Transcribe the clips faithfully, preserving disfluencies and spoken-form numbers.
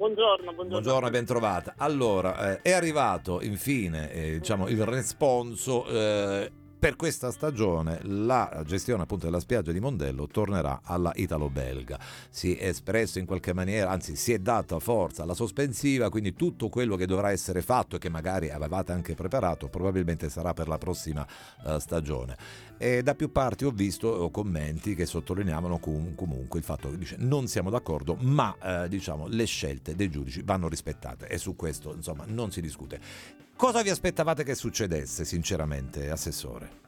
buongiorno, buongiorno. Buongiorno e ben trovata. Allora, eh, è arrivato infine eh, diciamo, il responso. Eh, per questa stagione la gestione appunto della spiaggia di Mondello tornerà alla italo-belga. Si è espresso in qualche maniera, anzi si è data forza alla sospensiva, quindi tutto quello che dovrà essere fatto e che magari avevate anche preparato probabilmente sarà per la prossima uh, stagione. E da più parti ho visto commenti che sottolineavano com- comunque il fatto che dice non siamo d'accordo, ma eh, diciamo le scelte dei giudici vanno rispettate e su questo insomma non si discute. Cosa vi aspettavate che succedesse sinceramente, Assessore?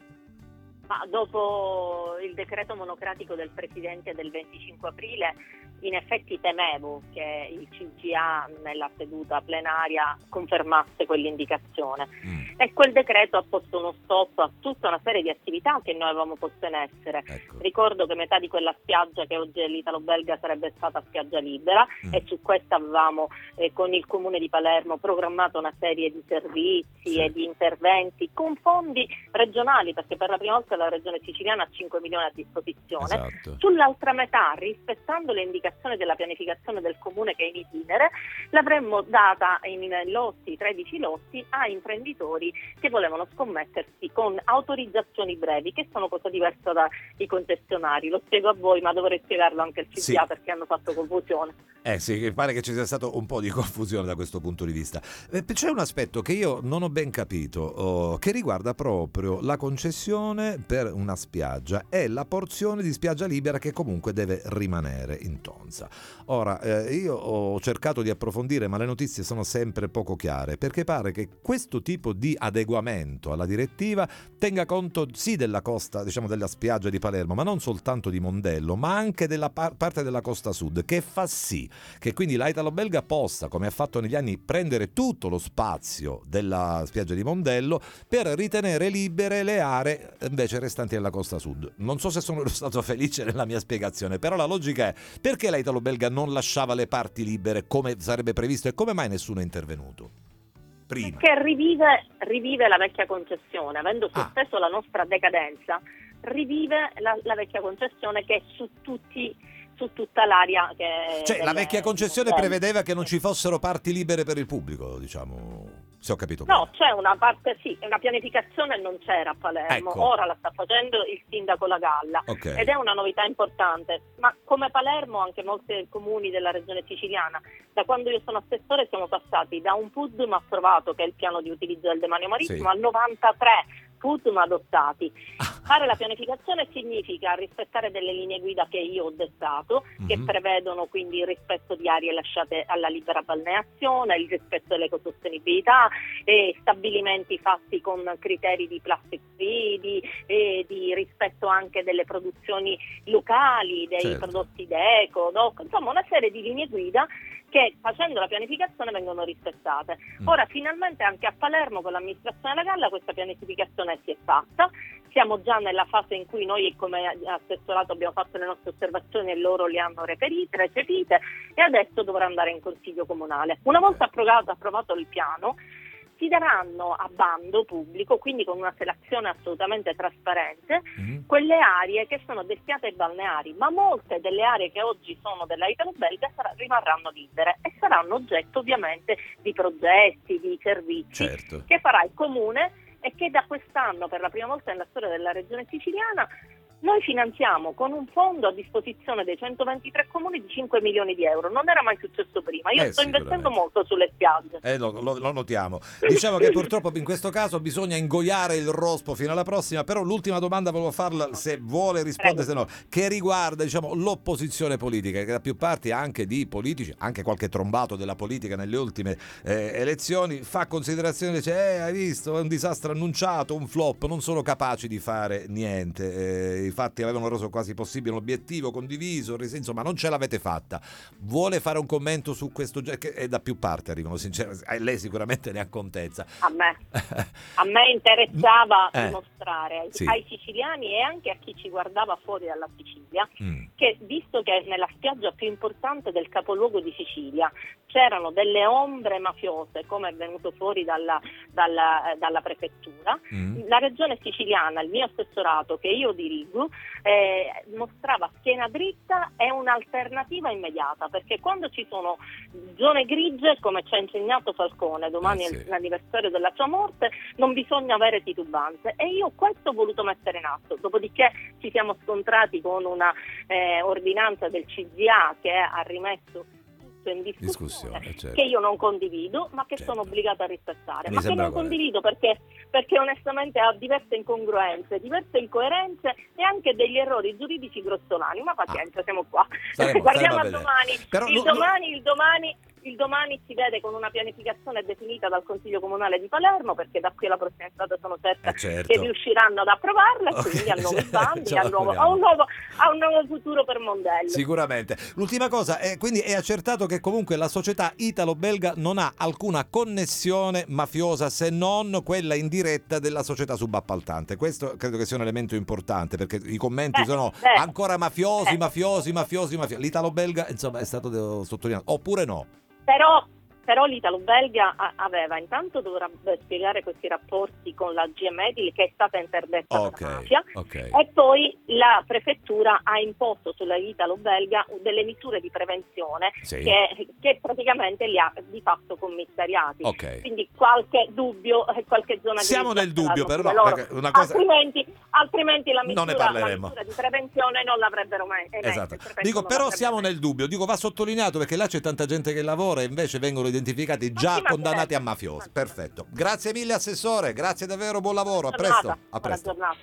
Ma dopo il decreto monocratico del Presidente del venticinque aprile, in effetti temevo che il C G A nella seduta plenaria confermasse quell'indicazione. Mm. E quel decreto ha posto uno stop a tutta una serie di attività che noi avevamo posto in essere. Ecco. Ricordo che metà di quella spiaggia che oggi è l'italo-belga sarebbe stata spiaggia libera mm. e su questa avevamo eh, con il Comune di Palermo programmato una serie di servizi sì. e di interventi con fondi regionali, perché per la prima volta la Regione Siciliana ha cinque milioni a disposizione. Esatto. Sull'altra metà, rispettando le indicazioni della pianificazione del Comune che è in itinere, l'avremmo data in lotti, tredici lotti, a imprenditori che volevano scommettersi con autorizzazioni brevi, che sono cosa diversa dai concessionari. Lo spiego a voi, ma dovrei spiegarlo anche al C G A sì. perché hanno fatto confusione. Eh sì, pare che ci sia stato un po' di confusione da questo punto di vista. Eh, c'è un aspetto che io non ho ben capito, oh, che riguarda proprio la concessione per una spiaggia e la porzione di spiaggia libera che comunque deve rimanere in Tonza. Ora, eh, io ho cercato di approfondire, ma le notizie sono sempre poco chiare, perché pare che questo tipo di adeguamento alla direttiva tenga conto sì della costa, diciamo della spiaggia di Palermo, ma non soltanto di Mondello, ma anche della par- parte della costa sud, che fa sì che quindi la italo-belga possa, come ha fatto negli anni, prendere tutto lo spazio della spiaggia di Mondello per ritenere libere le aree invece restanti nella costa sud. Non so se sono stato felice nella mia spiegazione, però la logica è: perché la italo-belga non lasciava le parti libere come sarebbe previsto e come mai nessuno è intervenuto prima? Perché rivive, rivive la vecchia concessione, avendo sospeso ah. la nostra decadenza, rivive la, la vecchia concessione che è su tutti su tutta l'area che cioè delle, la vecchia concessione prevedeva che non ci fossero parti libere per il pubblico, diciamo, se ho capito bene. No, c'è una parte, sì, una pianificazione non c'era a Palermo, ecco. Ora la sta facendo il sindaco La Galla, okay. ed è una novità importante, ma come Palermo anche molti comuni della regione siciliana, da quando io sono assessore siamo passati da un P U D M approvato, che è il piano di utilizzo del demanio marittimo, sì. al novantatré P U D M adottati. Fare la pianificazione significa rispettare delle linee guida che io ho dettato, mm-hmm. che prevedono quindi il rispetto di aree lasciate alla libera balneazione, il rispetto dell'ecosostenibilità, e stabilimenti fatti con criteri di plastic free, di, e di rispetto anche delle produzioni locali, dei certo. prodotti d'eco, doc, insomma una serie di linee guida che facendo la pianificazione vengono rispettate. Mm. Ora finalmente anche a Palermo con l'amministrazione della Galla questa pianificazione si è fatta, siamo già nella fase in cui noi come assessorato abbiamo fatto le nostre osservazioni e loro le hanno reperite, recepite, e adesso dovrà andare in consiglio comunale. Una volta approvato, approvato il piano, si daranno a bando pubblico, quindi con una selezione assolutamente trasparente, mm-hmm. quelle aree che sono destinate ai balneari, ma molte delle aree che oggi sono della italo-belga rimarranno libere e saranno oggetto ovviamente di progetti, di servizi certo. che farà il Comune e che da quest'anno, per la prima volta nella storia della regione siciliana, noi finanziamo con un fondo a disposizione dei centoventitré comuni di cinque milioni di euro. Non era mai successo prima. Io eh, sto investendo molto sulle spiagge. Eh, lo, lo, lo notiamo. Diciamo che purtroppo in questo caso bisogna ingoiare il rospo fino alla prossima, però l'ultima domanda volevo farla, se vuole rispondere, se no, che riguarda diciamo l'opposizione politica, che da più parti anche di politici, anche qualche trombato della politica nelle ultime eh, elezioni, fa considerazioni, dice eh, hai visto, è un disastro annunciato, un flop, non sono capaci di fare niente. Eh, i fatti avevano reso quasi possibile un obiettivo condiviso, insomma non ce l'avete fatta. Vuole fare un commento su questo, che è da più parti arrivano, sinceramente, lei sicuramente ne ha contezza. A me, a me interessava eh, dimostrare ai, sì. ai siciliani e anche a chi ci guardava fuori dalla Sicilia mm. che, visto che nella spiaggia più importante del capoluogo di Sicilia c'erano delle ombre mafiose, come è venuto fuori dalla, dalla, dalla prefettura, mm. la regione siciliana, il mio assessorato che io dirigo, eh, mostrava schiena dritta e un'alternativa immediata, perché quando ci sono zone grigie, come ci ha insegnato Falcone, domani eh sì. è l'anniversario della sua morte, non bisogna avere titubanze, e io questo ho voluto mettere in atto. Dopodiché ci siamo scontrati con una eh, ordinanza del C D A che ha rimesso in discussione, discussione certo. che io non condivido, ma che certo. sono obbligata a rispettare, Mi ma che non corretto. condivido perché, perché onestamente ha diverse incongruenze, diverse incoerenze e anche degli errori giuridici grossolani, ma pazienza, ah. siamo qua. Staremo, Guardiamo staremo a domani. Però, il, no, domani no. il domani il domani si vede con una pianificazione definita dal Consiglio Comunale di Palermo, perché da qui alla prossima estate sono certa eh certo. che riusciranno ad approvarla, e okay. quindi a nuovi bandi, a, nuovo, a, un nuovo, a un nuovo futuro per Mondello. Sicuramente. L'ultima cosa, è, quindi è accertato che comunque la società italo-belga non ha alcuna connessione mafiosa, se non quella indiretta della società subappaltante. Questo credo che sia un elemento importante, perché i commenti beh, sono beh, ancora mafiosi, beh. mafiosi, mafiosi, mafiosi. L'italo-belga, insomma, è stato sottolineato. Oppure no? Però, però l'italo-belga aveva, intanto dovrebbe spiegare questi rapporti con la G M Edil, che è stata interdetta okay, dalla mafia, okay. e poi la prefettura ha imposto sulla italo-belga delle misure di prevenzione sì. che, che praticamente li ha di fatto commissariati. Okay. Quindi qualche dubbio, qualche zona siamo nel dubbio, però no, una cosa... altrimenti, altrimenti la misura, non ne parleremo. la misura di prevenzione non l'avrebbero mai emessa. Esatto. Dico, però siamo nel dubbio, dico, va sottolineato, perché là c'è tanta gente che lavora e invece vengono identificati già condannati a mafiosi. Perfetto. Grazie mille assessore, grazie davvero, buon lavoro, a presto. A presto.